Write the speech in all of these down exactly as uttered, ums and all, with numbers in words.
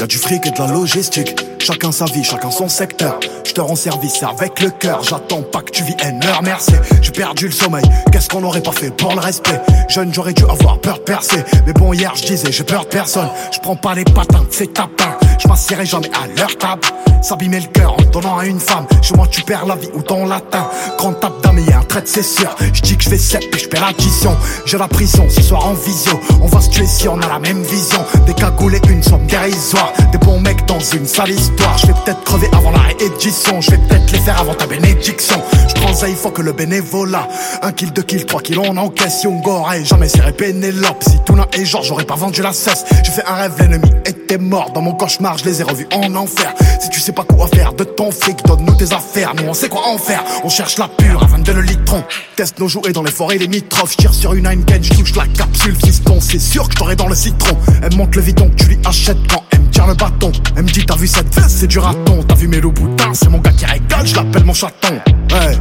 Y'a du fric et de la logistique, chacun sa vie, chacun son secteur. Je te rends service avec le cœur, j'attends pas que tu viennes me remercier. J'ai perdu le sommeil, qu'est-ce qu'on aurait pas fait pour le respect. Jeune, j'aurais dû avoir peur de percer, mais bon hier je disais j'ai peur de personne. Je prends pas les patins de ces tapins, je m'assierai jamais à leur table. S'abîmer le cœur en donnant à une femme, chez moi tu perds la vie ou ton latin. Grande tape d'âme et un trait c'est sûr, je dis que je fais sept et je perds l'addition. J'ai la prison ce soir en visio, on va se tuer si on a la même vision. Des cagoulés, une somme dérisoire, des bons mecs dans une sale histoire. Je vais peut-être crever avant la réédition, je vais peut-être les faire avant ta bénédiction. Je prends ça, il faut que le bénévolat, un kill, deux kills, trois kills on encaisse. Yongora et jamais serré Pénélope, si Tuna et Georges j'aurais pas vendu la cesse. J'ai fait un rêve, l'ennemi était mort, dans mon cauchemar je les ai revus en enfer. Si tu sais pas quoi faire de ton fric, donne-nous tes affaires, nous on sait quoi en faire. On cherche la pure à vingt-deux le litron, teste nos jouets dans les forêts limitrophes. Je tire sur une Heineken, je touche la capsule fiston, c'est sûr que je t'aurai dans le citron. Elle monte le vidon que tu lui achètes quand elle me tire le bâton. Elle me dit t'as vu cette veste, c'est du raton. T'as vu mes loups boutins, c'est mon gars qui régale, je l'appelle mon chaton. Hey.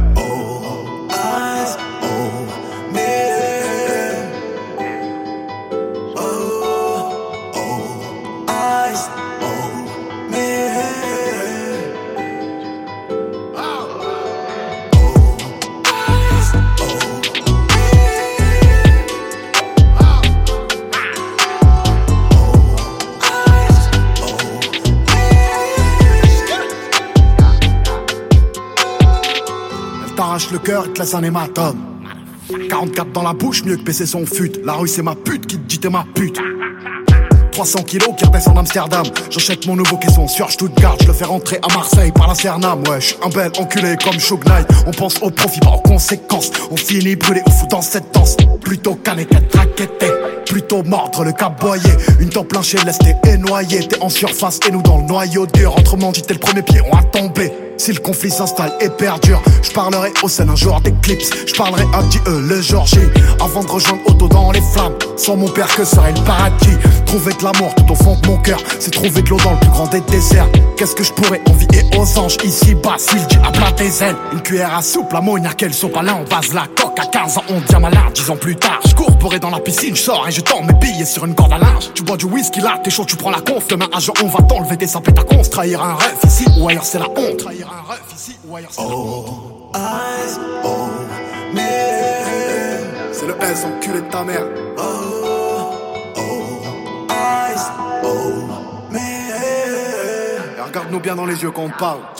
T'arrache le cœur et te laisse un hématome. quarante-quatre dans la bouche, mieux que baisser son fut. La rue c'est ma pute qui te dit t'es ma pute. trois cents kilos qui redescendent d'Amsterdam. J'achète mon nouveau caisson sur Stuttgart. Je le fais rentrer à Marseille par la Cernam. Ouais, je suis un bel enculé comme Shug Knight. On pense au profit, pas aux conséquences. On finit brûlé au fou dans cette danse. Plutôt canner qu'être raquetté, plutôt mordre le caboyer. Une tempe lynchée, laisse t'es noyé. T'es en surface et nous dans le noyau dur. Autrement dit, t'es le premier pied, on a tombé. Si le conflit s'installe et perdure, je parlerai au scène un jour d'éclipse. Je parlerai à Dieu le jour J, avant de rejoindre Otto dans les flammes. Sans mon père que serait le paradis. Trouver de l'amour tout au fond de mon cœur, c'est trouver de l'eau dans le plus grand des déserts. Qu'est-ce que je pourrais envier aux anges ici bas s'il dit à plat tes ailes. Une cuillère à soupe, l'ammoniaque elle sont pas là, on base la coque. À quinze ans on devient malade, dix ans plus tard je cours pour être dans la piscine, je sors et je tends mes billets sur une corde à linge. Tu bois du whisky là, t'es chaud, tu prends la conf. Demain à jour on va t'enlever tes sapes et ta conf. Trahir un rêve ici ou ailleurs c'est la honte. Trahir un rêve ici ou ailleurs c'est la honte. Oh, eyes, oh, mais c'est le S enculé de ta mère. Oh, oh, eyes, oh, mais regarde-nous bien dans les yeux quand on parle.